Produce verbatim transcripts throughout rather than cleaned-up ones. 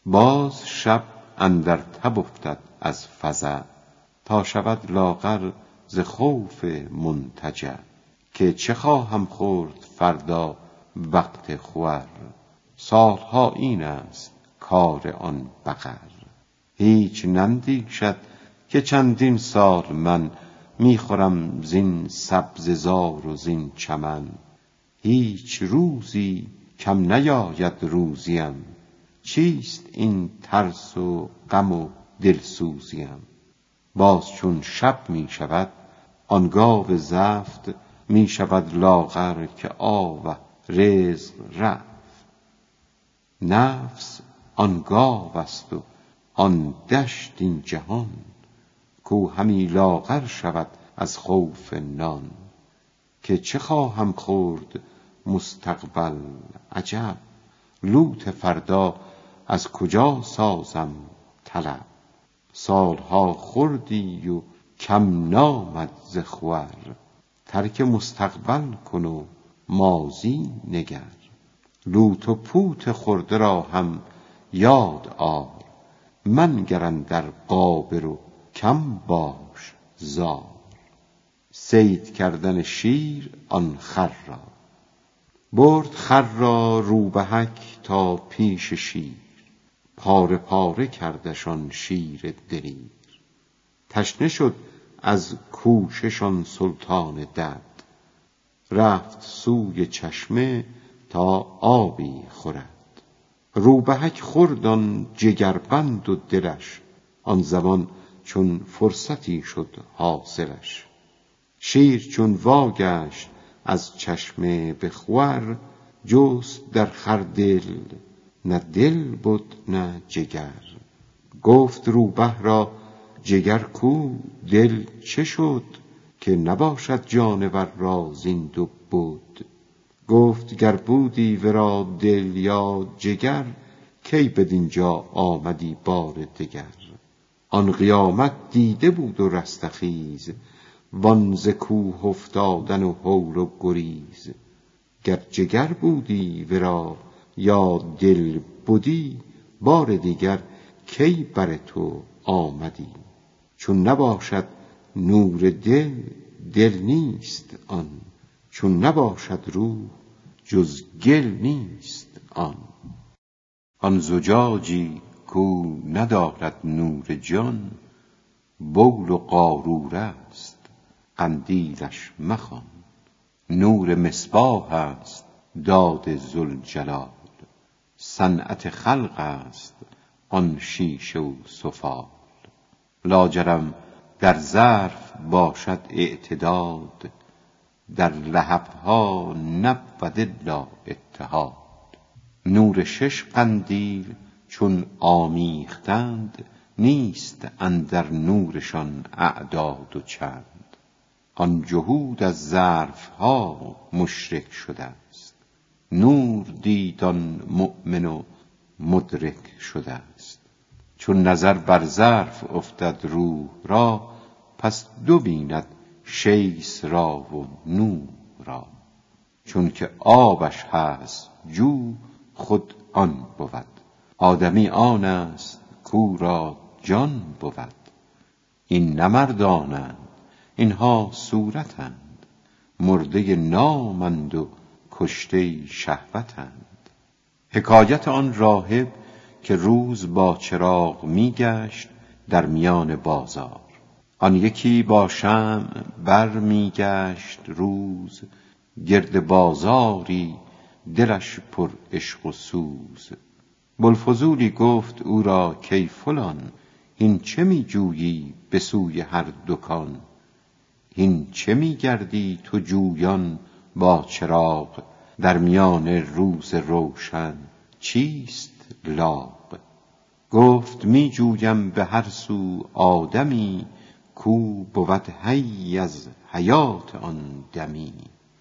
باز شب اندر تب افتد از فزع، تا شود لاغر ز خوف منتجع. که چه خواهم خورد فردا وقت خور، سالها این است کار آن بقر. هیچ نندیشد که چندین سال من، میخورم زین سبزه زار و زین چمن. هیچ روزی کم نیاید روزیم، چیست این ترس و غم و دلسوزیم. باز چون شب می شود آن گاو زفت، می شود لاغر که آوه رزق رفت. نفس آن گاو است و آن دشت این جهان، کو همی لاغر شود از خوف نان. که چه خواهم خورد مستقبل عجب، لوت فردا از کجا سازم طلب. سالها خوردی و کم نامد ز خور، ترک مستقبل کن و ماضی نگر. لوت و پوت خورده را هم یاد آر، منگر اندر غابر و کم باش زار. صید کردن شیر آن خر را، برد خر را روبهک تا پیش شیر. پاره پاره کردشان شیر دلیر، تشنه شد از کوششان سلطان دد. رفت سوی چشمه تا آبی خورد، روبهک خورد آن جگربند و دلش. آن زمان چون فرصتی شد حاصلش. شیر چون واگشت از چشمه به خور، جست در خر دل، نه دل بد نه جگر. گفت روبه را جگر کو دل چه شد، که نباشد جانور را زین دو بد. گفت گر بودی ورا دل یا جگر، کی بدینجا آمدی بار دگر. آن قیامت دیده بود و رستخیز، وان ز کوه افتادن و هول و گریز. گر جگر بودی ورا یا دل بدی، بار دیگر کی بر تو آمدی. چون نباشد نور دل، دل نیست آن. چون نباشد روح، جز گل نیست آن. آن زجاجی کو ندارد نور جان، بول و قاروره است قندیلش مخوان. نور مصباح است داد ذوالجلال، صنعت خلق است آن شیشه و سفال. لاجرم در ظرف باشد اعتداد، در لهبها نبود الا اتحاد. نور شش قندیل چون آمیختند، نیست اندر نورشان اعداد و چند. آن جهود از ظرفها مشرک شده است، نور دید آن مؤمن و مدرک شده است. چون نظر بر ظرف افتد روح را، پس دو بیند شیس را و نور را. چون که آبش هست جو خود آن بود، آدمی آن است کو را جان بود. این نه مردانند اینها صورتند، مرده نامند و کشته شهوتند. حکایت آن راهب که روز با چراغ میگشت در میان بازار. آن یکی با شمع بر میگشت روز، گرد بازاری دلش پر عشق و سوز. بوالفضولی گفت او را کای فلان، این چه می جویی به سوی هر دکان؟ این چه می گردی تو جویان با چراغ، در میان روز روشن چیست لاغ؟ گفت می جویم به هر سو آدمی، کو بود حی از حیات آن دمی.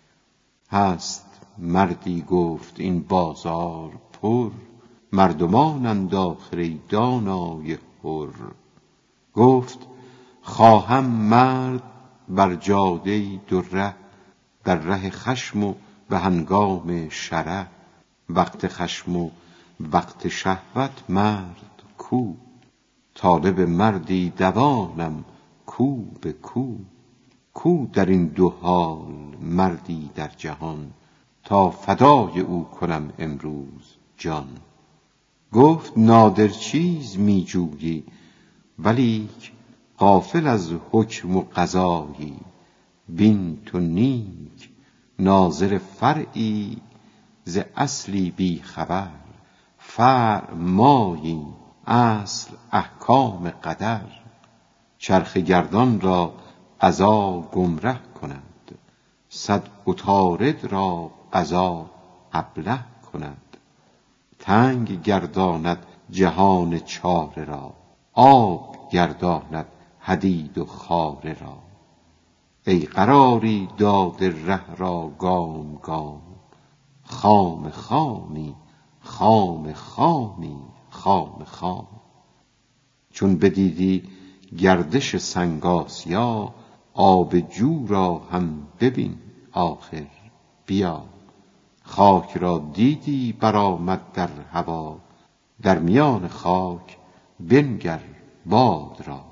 هست مردی گفت این بازار پر، مردمانند آخر ای دانای حر. گفت خواهم مرد بر جاده دو ره، در ره خشم و به هنگام شره. وقت خشم و وقت شهوت مرد کو، طالب مردی دوانم کو به کو. کو در این دو حال مردی در جهان، تا فدای او کنم امروز جان. گفت نادر چیز می جویی، ولیک غافل از حکم و قضایی. بین تو نیک ناظر فرعی، ز اصلی بی خبر. فرع مایی، اصل احکام قدر. چرخ گردان را قضا گمره کند، صد عطارد را قضا ابله کند. تنگ گرداند جهان چاره را، آب گرداند حدید و خاره را. ای قراری داده ره را گام گام، خام خامی خام خامی خام خام. چون بدیدی گردش سنگ آسیا، آب جو را هم ببین آخر بیا. خاک را دیدی برآمد در هوا، در میان خاک بنگر باد را.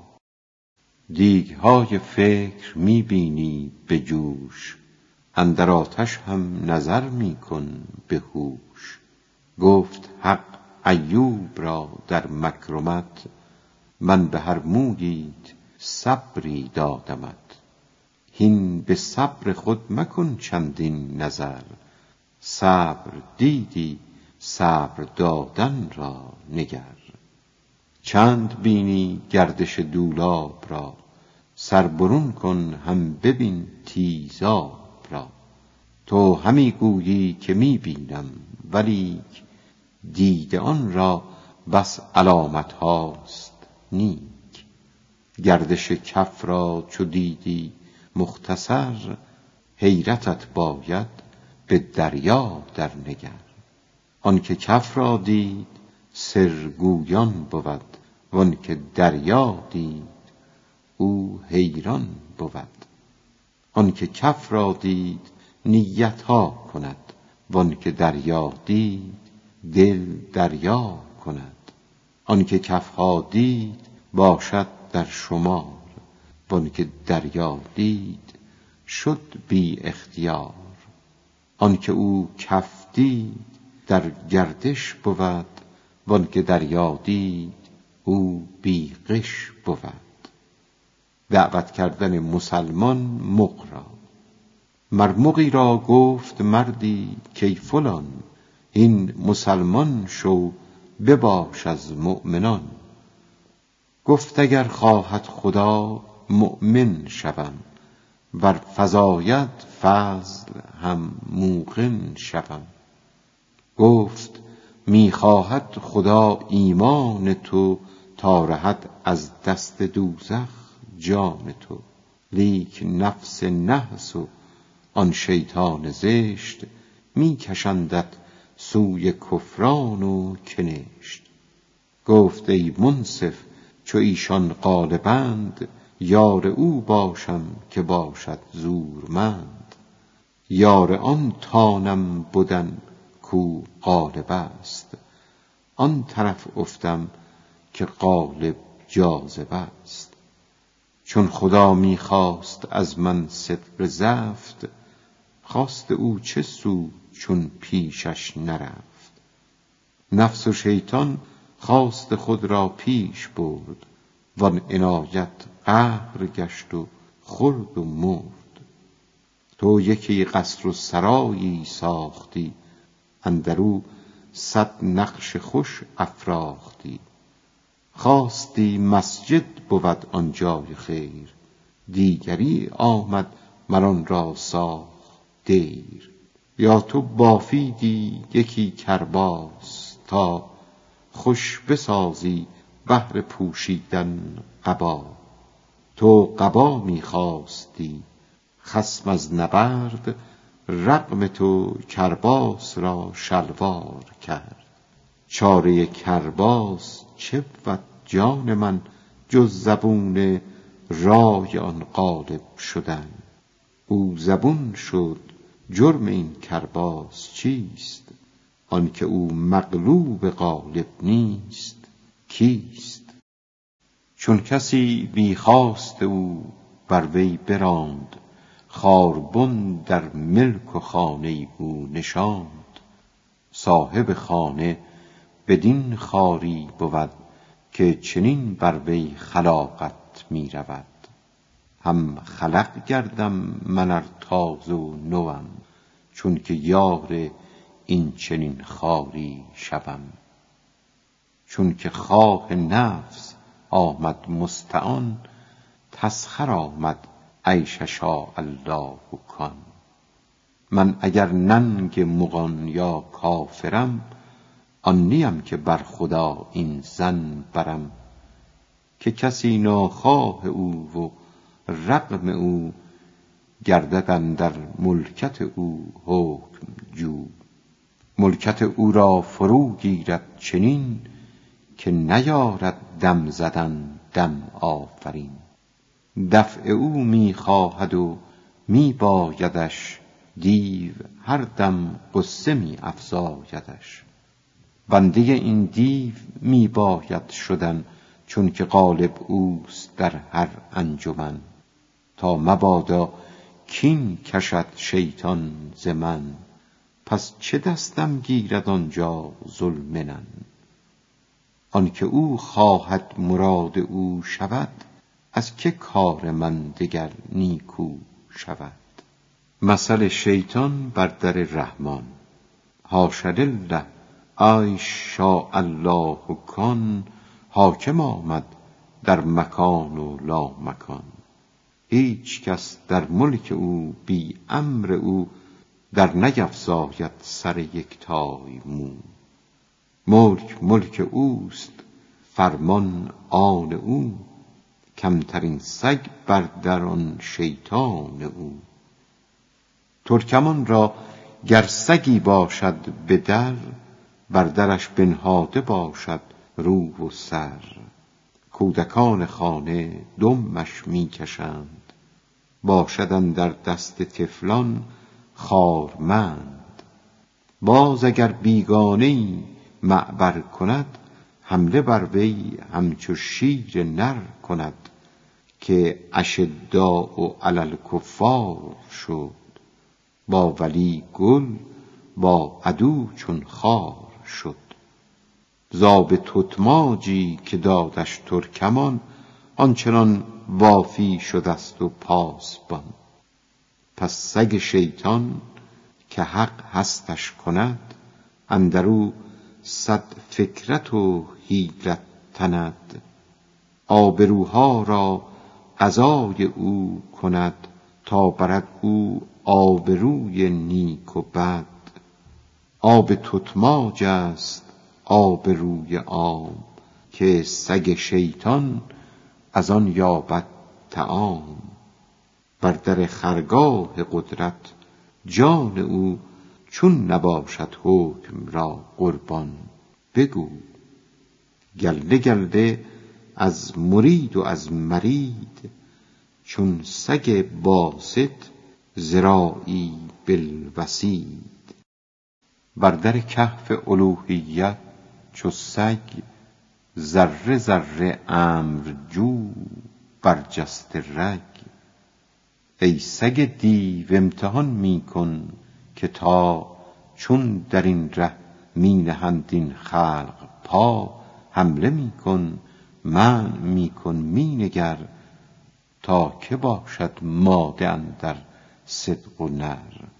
دیگ‌های فکر می بینی به جوش، اندر آتش هم نظر می کن به هوش. گفت حق ایوب را در مکرمت، من به هر موییت صبری دادمت. هین به صبر خود مکن چندین نظر، صبر دیدی صبر دادن را نگر. چند بینی گردش دولاب را، سر برون کن هم ببین تیزاب را. تو همی گویی که می بینم، ولیک دید آن را بس علامت هاست نیک. گردش کف را چو دیدی مختصر، حیرتت باید به دریا در نگر. آن که کف را دید سرگویان بود، وان که دریا دید او حیران بود. آن که کف را دید نیت ها کند، وان که دریا دید دل دریا کند. آن که کف ها دید باشد در شمار، وان که دریا دید شد بی اختیار. آن که او کف دید در گردش بود، وان که دریا دید او بی غش بود. دعوت کردن مسلمان مغ را. مر مغی را گفت مردی کای فلان، هین مسلمان شو بباش از مؤمنان. گفت اگر خواهد خدا مؤمن شوم، ور فزاید فضل هم موقن شوم. گفت می خواهد خدا ایمان تو، تا رهد از دست دوزخ جان تو. لیک نفس نحس و آن شیطان زشت، می کشندت سوی کفران و کنشت. گفت ای منصف چو ایشان غالبند، یار او باشم که باشد زورمند. یار آن تانم بدن کو غالب است، آن طرف افتم که غالب جاذب است. چون خدا می خواست از من صدق زفت، خواست او چه سود چون پیشش نرفت. نفس و شیطان خواست خود را پیش برد، وان عنایت قهر گشت و خورد و مرد. تو یکی قصر و سرایی ساختی، اندرو صد نقش خوش افراختی. خواستی مسجد بود آن جای خیر، دیگری آمد مر آن را ساخت دیر. یا تو بافیدی یکی کرباس، تا خوش بسازی بهر پوشیدن قبا. تو قبا می خواستی خصم از نبرد، رغم تو کرباس را شلوار کرد. چاره کرباس چه بود جان من، جز زبون رای آن غالب شدن. او زبون شد جرم این کرباس چیست؟ آنکه او مغلوب غالب نیست کیست؟ چون کسی بی خواست او بر وی براند، خاربن در ملک و خانه او نشاند. صاحب خانه بدین خواری بود، که چنین بر وی خلاقت می رود. هم خلق گردم من ار تازه و نوم، چون که یار این چنین خواری شوم. چون که خواه نفس آمد مستعان، تسخر آمد عیش شاء الله کان. من اگر ننگ مغان یا کافرم، آن نیم که بر خدا این ظن برم. که کسی ناخواه او و رغم او، گردد اندر ملکت او حکم جو. ملکت او را فرو گیرد چنین، که نیارد دم زدن دم آفرین. دفع او می خواهد و می بایدش، دیو هر دم غصه می افزایدش. بنده این دیو می باید شدن، چون که غالب اوست در هر انجمن. تا مبادا کین کشد شیطان ز من، پس چه دستم گیرد آنجا ذوالمنن. آنکه او خواهد مراد او شود، از که کار من دگر نیکو شود. مثل شیطان بر در رحمان. حاش لله عیش شاء الله کان، حاکم آمد در مکان و لا مکان. هیچ کس در ملک او بی امر او، در نیفزاید سر یکتای مو. ملک ملک اوست فرمان آن او، کمترین سگ بر در آن شیطان او. ترکمان را گر سگی باشد به در، بر درش بنهاده باشد رو و سر. کودکان خانه دمش می کشند، باشد اندر دست طفلان خارمند. باز اگر بیگانه‌ای معبر کند، حمله بر وی همچو شیر نر کند. که اشداء علی الکفار شد، با ولی گل با عدو چون خار شد. زاب تتماجی که دادش ترکمان، آنچنان وافی شدست و پاسبان. پس سگ شیطان که حق هستش کند، اندرو صد فکرت و حیلت تند. آبروها را قضای او کند، تا برد او آبروی نیک و بد. آب تتماج است آبروی عام، که سگ شیطان از آن یابد طعام. بر در خرگاه قدرت جان او، چون نباشد حکم را قربان بگو. گله گله از مرید و از مرید، چون سگ باسط ذراعی بالوصید. بر در کهف الوهیت چو سگ، ذره ذره امر جو برجسته رگ. ای سگ دیو امتحان می کن، که تا چون در این ره می نهند این خلق پا. حمله می کن منع می کن می نگر، تا که باشد ماده اندر صدق و نر.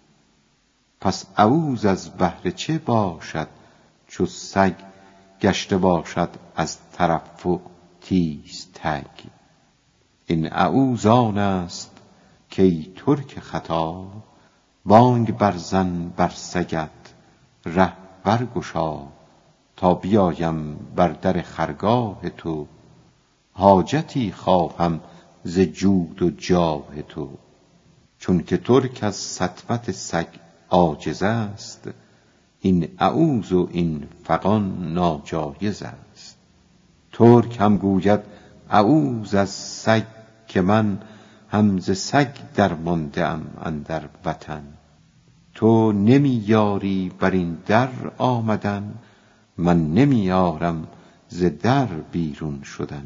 پس عوز از بهر چه باشد، چو سگ گشته باشد از ترفع تیز تگ. این عوز آن است که ای ترک خطا، بانگ برزن بر سگت ره برگشا. تا بیایم بر در خرگاه تو، حاجتی خواهم ز جود و جاه تو. چون که ترک از سطوت سگ عاجز است، این عوز و این فغان ناجایز است. ترک هم گوید عوز از سگ، که من هم ز سگ درمانده ام اندر وطن. تو نمی یاری بر این در آمدن، من نمی یارم ز در بیرون شدن.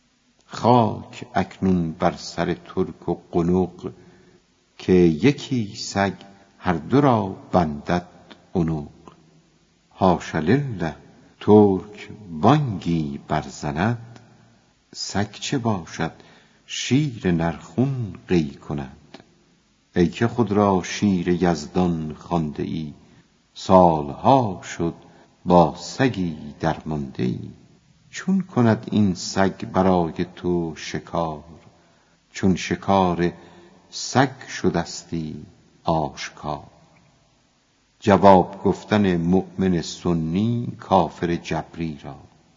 خاک اکنون بر سر ترک و قنق، که یکی سگ هر دو را بندد عنق. حاش لله ترک بانگی برزند، سگ چه باشد شیر نرخون قی کند. ای که خود را شیر یزدان خوانده ای، سالها شد با سگی درمانده ای. چون کند این سگ برای تو شکار، چون شکار سگ شدستی آشکار. جواب گفتن مؤمن سنی کافر جبری را.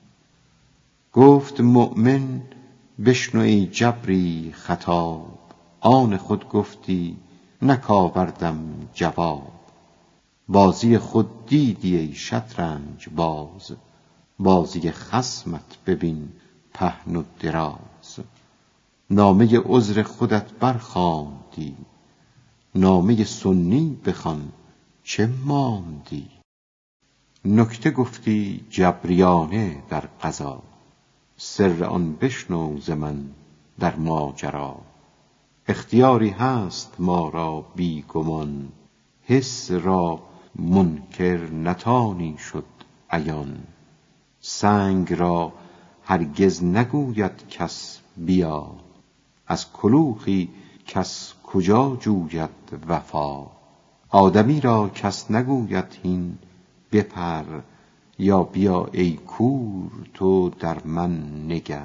گفت مؤمن بشنو ای جبری خطاب، آن خود گفتی نکاوردم جواب. بازی خود دیدی ای شطرنج باز، بازی خصمت ببین پهن و دراز. نامه عذر خودت برخواندی، نامه سنی بخوان چه ماندی. نکته گفتی جبریانه در قضا، سر آن بشنو ز من در ماجرا. اختیاری هست ما را بی گمان، حس را منکر نتانی شد عیان. سنگ را هرگز نگوید کس بیا، از کلوخی کس کجا جوید وفا. آدمی را کس نگوید هین بپر، یا بیا ای کور تو در من نگر.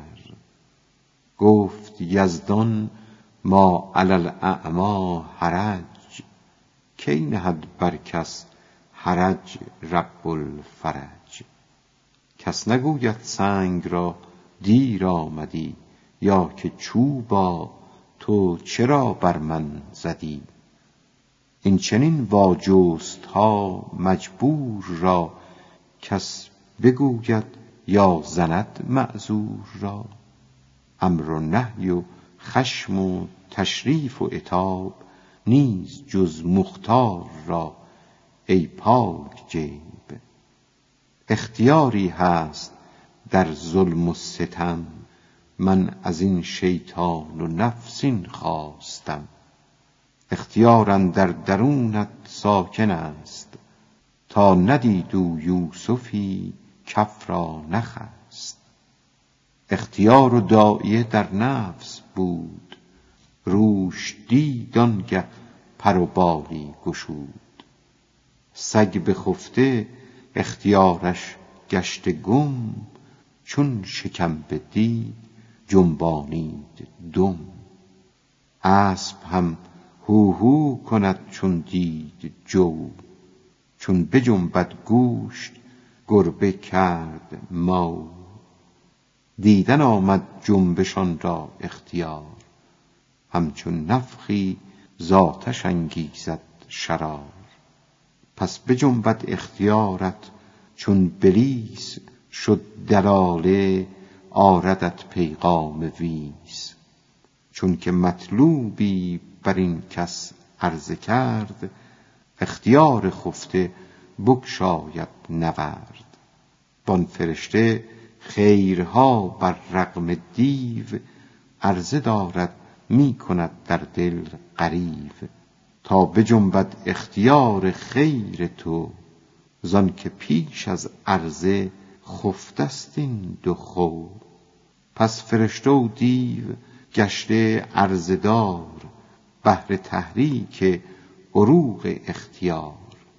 گفت یزدان ما علی الاعمی حرج، کی نهد بر کس حرج رب الفرج. کس نگوید سنگ را دیر آمدی، یا که چوبا تو چرا بر من زدی. این چنین واجست ها مجبور را، کس بگوید یا زند معذور را. امر و نهی و خشم و تشریف و عتاب، نیز جز مختار را ای پاک جیب. اختیاری هست در ظلم و ستم، من از این شیطان و نفس این خواستم. اختیار اندر درونت ساکن است، تا ندید او یوسفی کف را نخست. اختیار و داعیه در نفس بود، روش دید آنگه پر و بالی گشود. سگ بخفته اختیارش گشته گم، چون شکمبه دید جنبانید دم. اسب هم هو هو کند چون دید جو، چون بجنبد گوشت گربه کرد مو. دیدن آمد جنبشان را اختیار، همچون نفخی ذاتش انگیزد شرار. پس بجنبد اختیارت چون بلیس، شد دلاله آردت پیغام ویس. چون که مطلوبی بر این کس عرضه کرد، اختیار خفته بگشاید نورد. وان فرشته خیرها بر رغم دیو، عرضه دارد می کند در دل غریو. تا بجنبد اختیار خیر تو، زان که پیش از عرضه خفته است این دو خو. پس فرشته و دیو گشته عرضه دار، بهر تحریک عروق اختیار.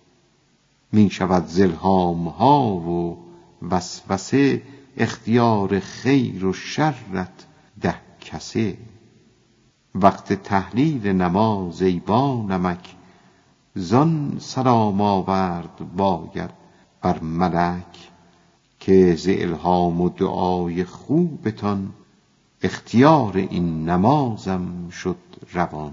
می شود ز الهام ها و وسوسه، اختیار خیر و شرت ده کسه. وقت تهلیل نماز ای با نمک، زان سلام آورد باید بر ملک. که ز الهام و دعای خوبتان، اختیار این نمازم شد روان.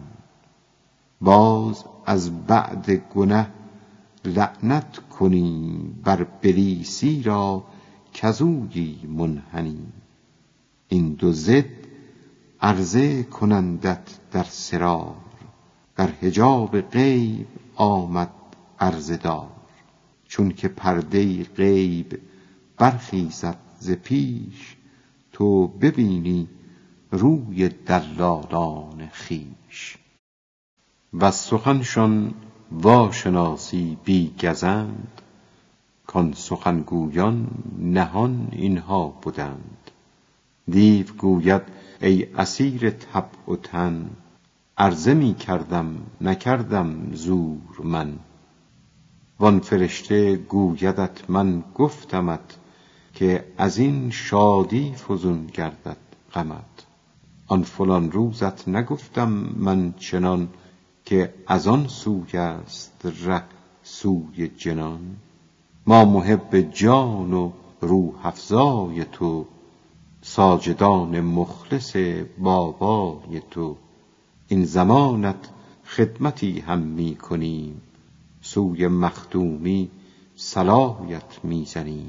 باز از بعد گنه لعنت کنی بر بلیسی را، کزویی منحنی. این دو ضد عرضه کنندت در سرار، در حجاب غیب آمد عرضه دار. چون که پرده غیب برخیزد ز پیش، تو ببینی روی دلالان خویش. و سخنشان واشناسی بی گزند، کان سخنگویان نهان اینها بودند. دیو گوید ای اسیر طبع و تن، عرضه می کردم نکردم زور من. وان فرشته گویدت من گفتمت، که از این شادی فزون گردد غمت. آن فلان روزت نگفتم من چنان، که از آن سوی است ره سوی جنان. ما محب جان و روح افزای تو، ساجدان مخلص بابای تو. این زمانت خدمتی هم می کنیم، سوی مخدومی صلایت می زنیم.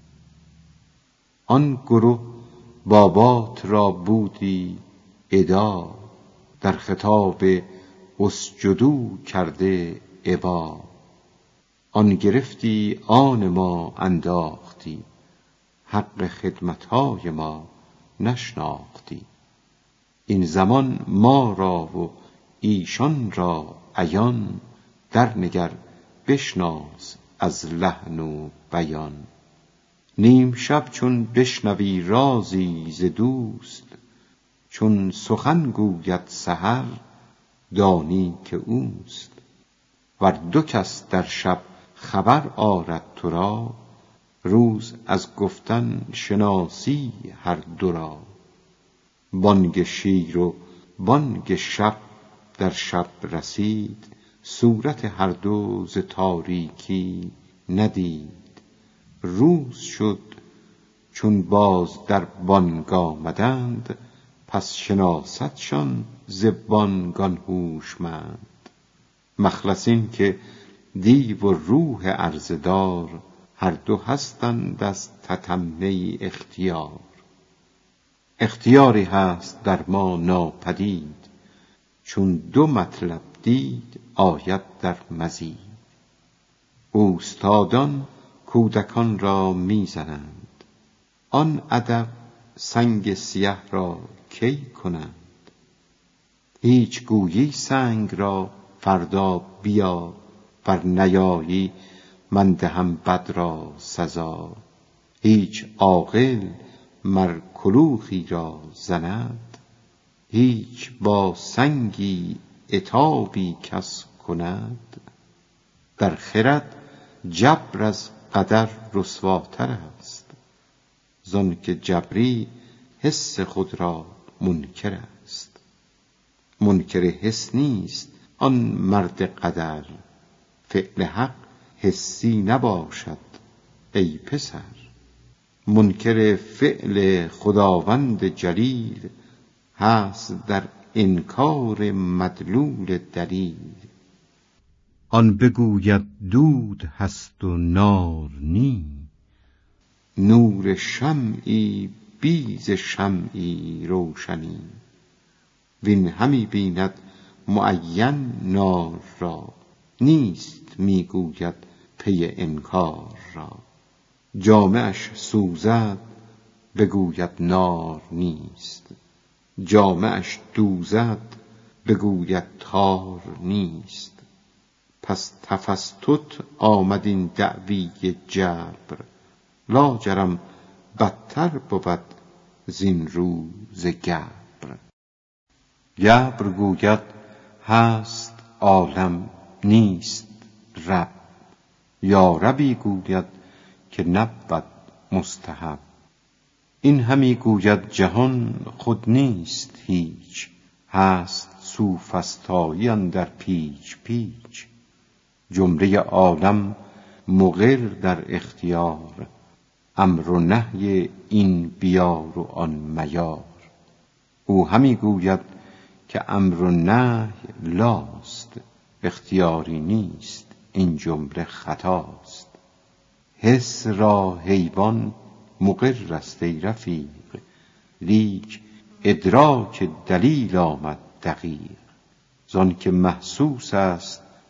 آن گروه بابات را بودی ادا، در خطاب اسجدوا کرده ابا. آن گرفتی آن ما انداختی، حق خدمتهای ما نشناختی. این زمان ما را و ایشان را عیان، در نگر بشناس از لحن و بیان. نیم شب چون بشنوی رازی ز دوست، چون سخن گوید سحر دانی که اوست. ور دو کس در شب خبر آرد تو را، روز از گفتن شناسی هر دو را. بانگ شیر و بانگ شب در شب رسید، صورت هر دو ز تاریکی ندید. روز شد چون باز در بانگ آمدند، پس شناسدشان ز بانگان هوشمند. مخلص این که دیو و روح عرضه دار، هر دو هستند از تتمه اختیار. اختیاری هست در ما ناپدید، چون دو مطلب دید آید در مزید. اوستادان کودکان را می زنند، آن ادب سنگ سیه را کی کنند. هیچ گویی سنگ را فردا بیا، ور نیایی من دهم بد را سزا. هیچ عاقل مر کلوخی را زند، هیچ با سنگی عتابی کس کند. در خرد جبر از قدر رسواتر است، زان که جبری حس خود را منکر است. منکر حس نیست آن مرد قدر، فعل حق حسی نباشد ای پسر. منکر فعل خداوند جلیل، هست در انکار مدلول دلیل. آن بگوید دود هست و نار نی، نور شمعی بی ز شمعی روشنی. وین همی بیند معین نار را، نیست می گوید پی انکار را. جامه اش سوزد بگوید نار نیست، جامه اش دوزد بگوید تار نیست. پس تفستت آمد این دعوی جبر، لاجرم بدتر بود زین روز گبر. گبر گوید هست عالم نیست رب، یا ربی گوید که نبود مستحب. این همی گوید جهان خود نیست هیچ، هست سوفسطایی اندر پیچ پیچ. جمله عالم مقر در اختیار، امر و نهی این بیار و آن میار. او همی گوید که امر و نهی لاست، اختیاری نیست این جمله خطاست. حس را حیوان مقر است ای رفیق، لیک ادراک دلیل آمد دقیق. زان که محسوس است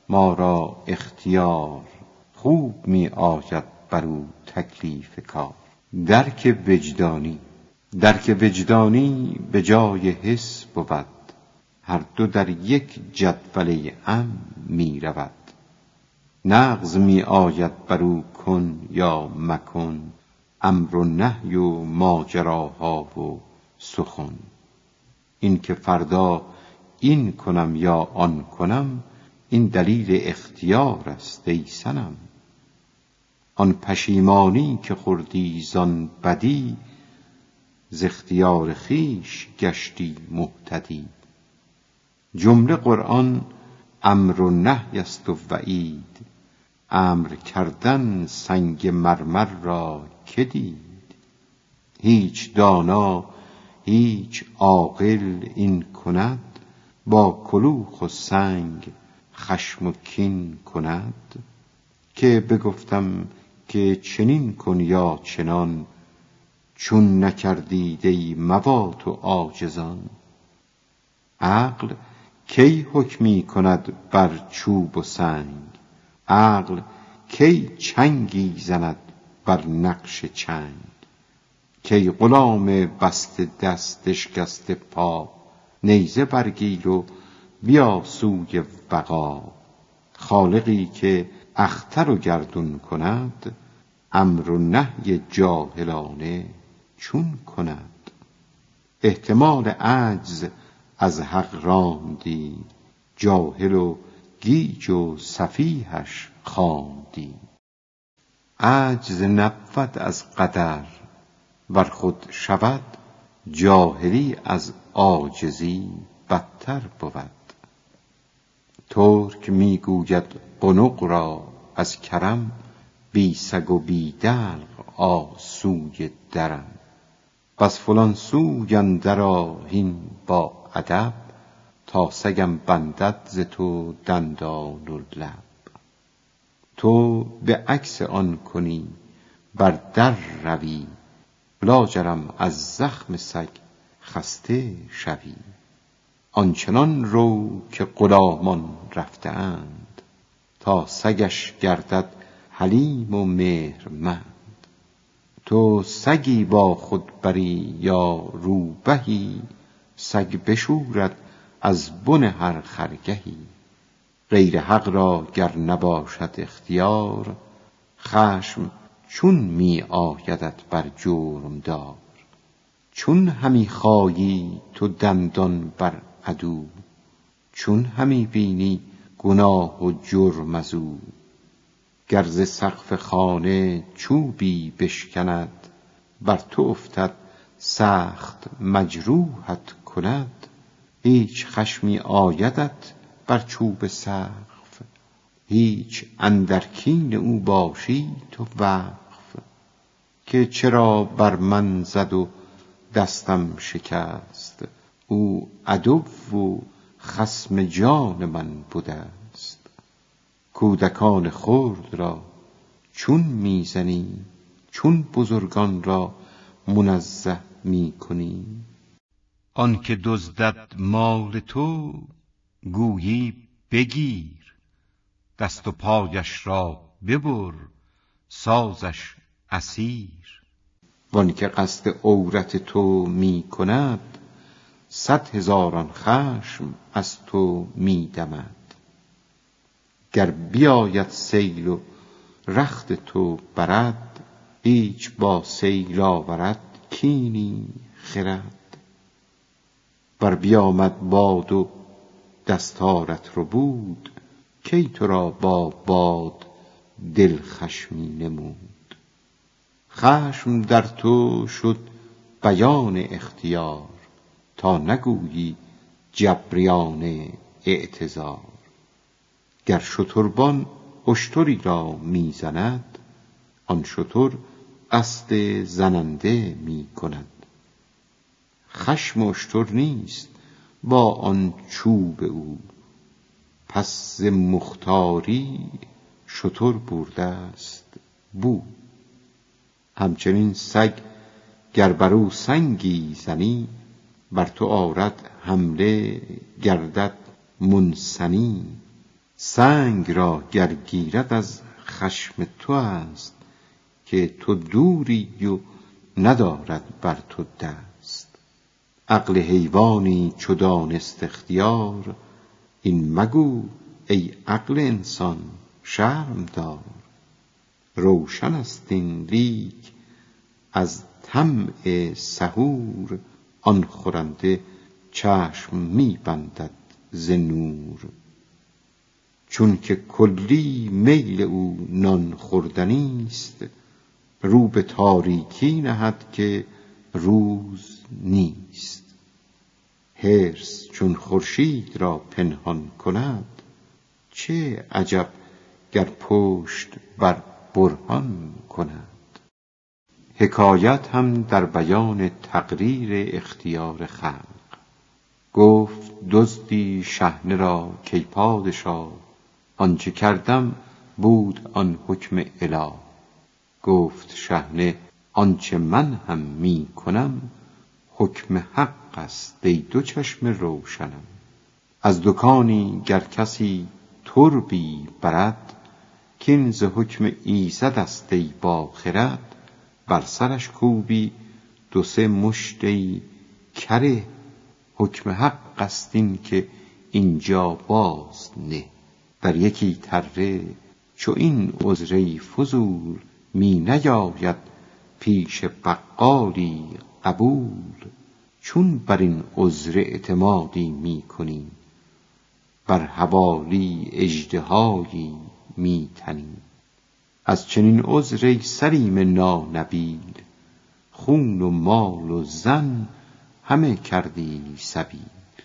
ما را اختیار، خوب می آید بر او تکلیف کار. درک وجدانی درک وجدانی به جای حس بود، هر دو در یک جدول ام می رود. نغز می آید بر او کن یا مکن، امر و نهی و ماجراها و سخن. این که فردا این کنم یا آن کنم، این دلیل اختیار است ای صنم. آن پشیمانی که خوردی زان بدی، ز اختیار خویش گشتی مهتدی. جمله قرآن امر و نهی است و وعید، امر کردن سنگ مرمر را که دید؟ هیچ دانا هیچ عاقل این کند، با کلوخ و سنگ خشم و کین کند. که بگفتم که چنین کن یا چنان، چون نکردید ای موات و عاجزان. عقل کی حکمی کند بر چوب و سنگ، عقل کی چنگی زند بر نقش چنگ. کی غلام بسته دست اشکسته پا، نیزه برگیر و بیا سوی بقا. خالقی که اختر و گردون کند، امر و نهی جاهلانه چون کند؟ احتمال عجز از حق راندی، جاهل و گیج و سفیهش خواندی. عجز نبود از قدر، ور خود شود جاهلی از عاجزی بدتر بود. ترک می گوید قنق را از کرم، بی سگ و بی دلق آ سوی درم. پس فلان سوی اندر آ هین با ادب، تا سگم بندد ز تو دندان و لب. تو به عکس آن کنی بر در روی، لاجرم از زخم سگ خسته شوی. آنچنان رو که غلامان رفته اند، تا سگش گردد حلیم و مهرمند. تو سگی با خود بری یا روبهی، سگ بشورد از بن هر خرگهی. غیر حق را گر نباشد اختیار، خشم چون می آیدت بر جرم دار. چون همی خایی تو دندان بر عدو، چون همی بینی گناه و جرم از او. گر ز سقف خانه چوبی بشکند، بر تو افتد سخت مجروحت کند. هیچ خشمی آیدت بر چوب سقف، هیچ اندر کین او باشی تو وقف. که چرا بر من زد و دستم شکست، او عدو و خصم جان من بوده است. کودکان خرد را چون میزنی، چون بزرگان را منزه میکنی. آن که دزدد مال تو گویی بگیر، دست و پایش را ببر سازش اسیر. وان که قصد عورت تو می کند، صد هزاران خشم از تو می دمد. گر بیاید سیل و رخت تو برد، هیچ با سیل آورد کینی خرد. ور بیامد باد و دستارت ربود، کی تو را با باد دل خشمی نمود. خشم در تو شد بیان اختیار، تا نگویی جبریان اعتذار. گر شتربان اشتری را میزند، آن شتر قصد زننده می کند. خشم اشتر نیست با آن چوب او، پس ز مختاری شتر برده است بو. همچنین سگ گر بر او سنگی زنی، بر تو آرد حمله گردد منثنی. سنگ را گر گیرد از خشم تو است، که تو دوری و ندارد بر تو دست. عقل حیوانی چو دانست اختیار، این مگو ای عقل انسان شرم دار. روشن است این لیک از طمع سحور، آن خورنده چشم می بندد ز نور. چون که کلی میل او نان خوردنی است، رو به تاریکی نهد که روز نیست. حرص چون خورشید را پنهان کند، چه عجب گر پشت بر برهان کند. حکایت هم در بیان تقریر اختیار خلق. گفت دزدی شحنه را کای پادشاه، آنچه کردم بود آن حکم اله. گفت شحنه آنچه من هم می کنم، حکم حق است ای دو چشم روشنم. از دکانی گر کسی تربی برد، کین ز حکم ایزد است ای با خرد. بر سرش کوبی دو سه مشت ای کره، حکم حق است این که اینجا باز نه. در یکی تره چو این عذر ای فضول، می نیاید پیش بقالی قبول. چون بر این عذر اعتمادی می کنی، بر حوالی اژدهایی می تنی. از چنین عذر ای سلیم نانبیل، خون و مال و زن همه کردی سبیل.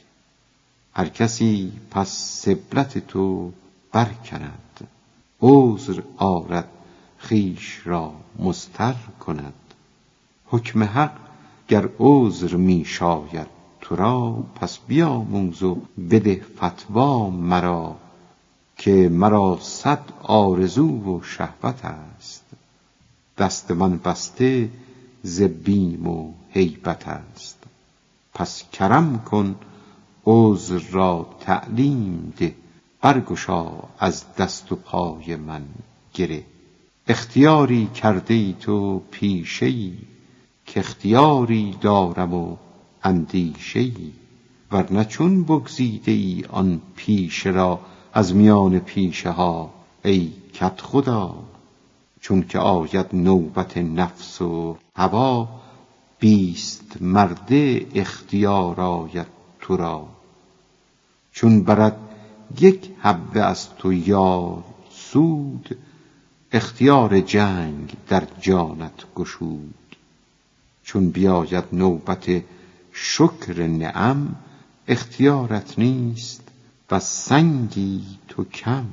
هر کسی پس سبلت تو برکند، عذر آرد خویش را مضطر کند. حکم حق گر عذر می شاید تو را، پس بیاموز و بده فتوی مرا. که مرا صد آرزو و شهوت است، دست من بسته ز بیم و هیبت است. پس کرم کن عذر را تعلیم ده، برگشا از دست و پای من گره. اختیاری کرده ای تو پیشه ای، که اختیاری دارم و اندیشه ای. ورنه چون بگزیده ای آن پیشه را، از میان پیشه ها ای کدخدا. چون که آید نوبت نفس و هوا، بیست مرده اختیار آید تو را. چون برد یک حبه از تو یار سود، اختیار جنگ در جانت گشود. چون بیاید نوبت شکر نعم، اختیارت نیست و سنگی تو کم.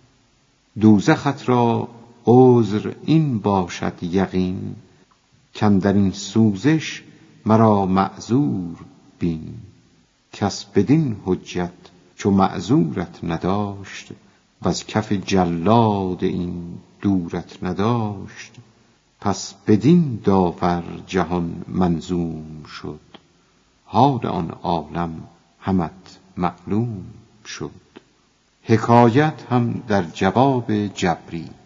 دوزخت را عذر این باشد یقین، کاندر این سوزش مرا معذور بین. کس بدین حجت چو معذورت نداشت، وز کف جلاد این دورت نداشت. پس بدین داور جهان منظوم شد، حال آن عالم همت معلوم شد. حکایت هم در جواب جبری.